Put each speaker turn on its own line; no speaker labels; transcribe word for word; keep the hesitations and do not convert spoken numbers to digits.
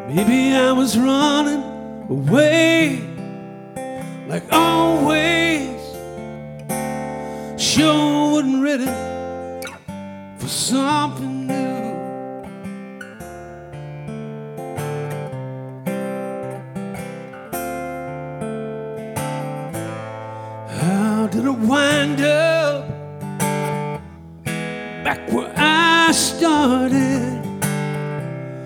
Maybe I was running away like always. Sure wasn't ready for something new. How did I wind up back where I started?